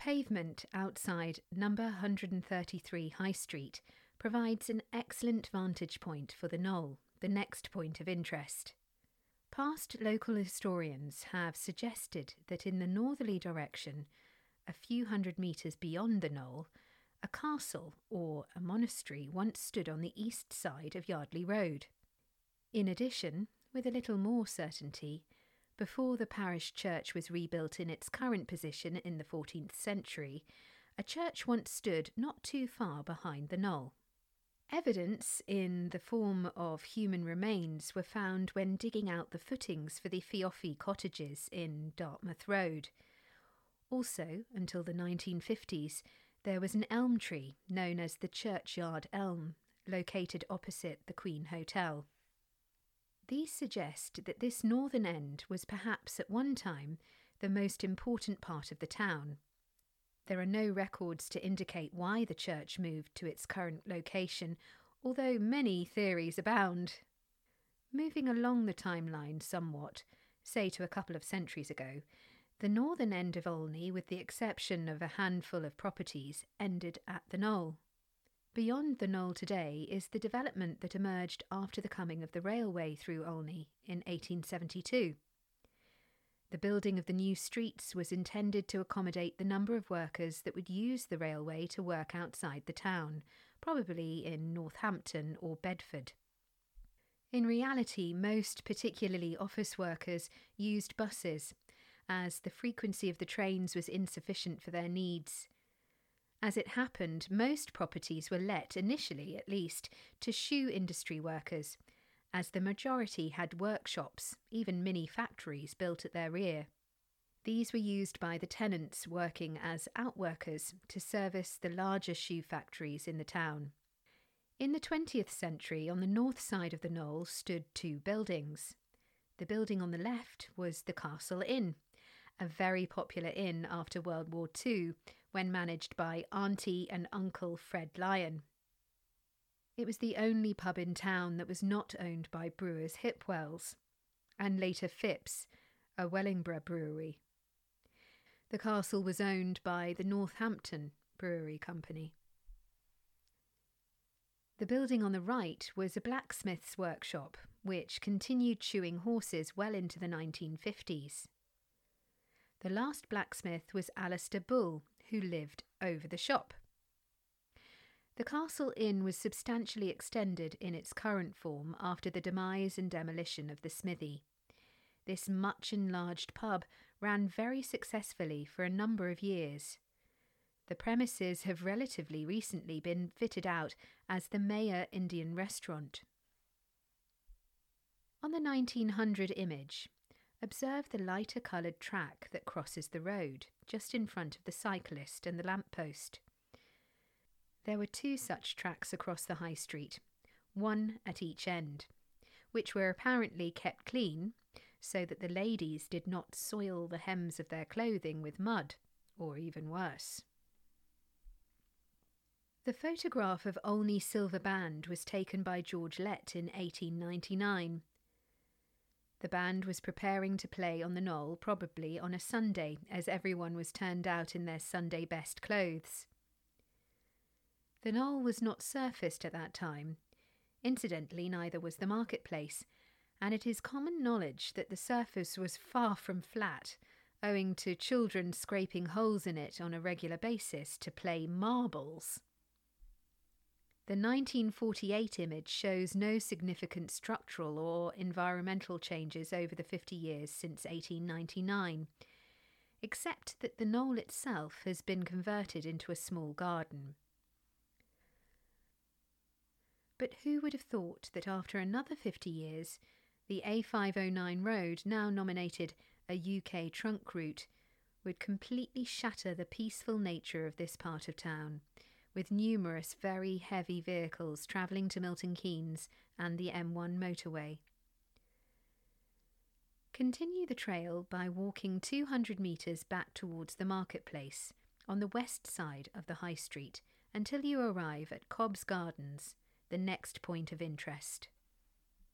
pavement outside number 133 High Street provides an excellent vantage point for the Knoll, the next point of interest. Past local historians have suggested that in the northerly direction, a few hundred metres beyond the Knoll, a castle or a monastery once stood on the east side of Yardley Road. In addition, with a little more certainty, before the parish church was rebuilt in its current position in the 14th century, a church once stood not too far behind the Knoll. Evidence in the form of human remains were found when digging out the footings for the Fioffi cottages in Dartmouth Road. Also, until the 1950s, there was an elm tree known as the Churchyard Elm, located opposite the Queen Hotel. These suggest that this northern end was perhaps at one time the most important part of the town. There are no records to indicate why the church moved to its current location, although many theories abound. Moving along the timeline somewhat, say to a couple of centuries ago, the northern end of Olney, with the exception of a handful of properties, ended at the Knoll. Beyond the Knoll today is the development that emerged after the coming of the railway through Olney in 1872. The building of the new streets was intended to accommodate the number of workers that would use the railway to work outside the town, probably in Northampton or Bedford. In reality, most, particularly office workers, used buses, as the frequency of the trains was insufficient for their needs. As it happened, most properties were let, initially at least, to shoe industry workers, as the majority had workshops, even mini factories, built at their rear. These were used by the tenants working as outworkers to service the larger shoe factories in the town. In the 20th century, on the north side of the Knoll stood two buildings. The building on the left was the Castle Inn, a very popular inn after World War II, when managed by Auntie and Uncle Fred Lyon. It was the only pub in town that was not owned by brewers Hipwells, and later Phipps, a Wellingborough brewery. The castle was owned by the Northampton Brewery Company. The building on the right was a blacksmith's workshop, which continued shoeing horses well into the 1950s. The last blacksmith was Alistair Bull, who lived over the shop. The Castle Inn was substantially extended in its current form after the demise and demolition of the smithy. This much enlarged pub ran very successfully for a number of years. The premises have relatively recently been fitted out as the Mayor Indian Restaurant. On the 1900 image, observe the lighter coloured track that crosses the road, just in front of the cyclist and the lamppost. There were two such tracks across the high street, one at each end, which were apparently kept clean so that the ladies did not soil the hems of their clothing with mud, or even worse. The photograph of Olney Silver Band was taken by George Lett in 1899. The band was preparing to play on the Knoll, probably on a Sunday, as everyone was turned out in their Sunday best clothes. The Knoll was not surfaced at that time. Incidentally, neither was the marketplace, and it is common knowledge that the surface was far from flat, owing to children scraping holes in it on a regular basis to play marbles. The 1948 image shows no significant structural or environmental changes over the 50 years since 1899, except that the Knoll itself has been converted into a small garden. But who would have thought that after another 50 years, the A509 road, now nominated a UK trunk route, would completely shatter the peaceful nature of this part of town, with numerous very heavy vehicles travelling to Milton Keynes and the M1 motorway. Continue the trail by walking 200 metres back towards the marketplace on the west side of the High Street until you arrive at Cobb's Gardens, the next point of interest.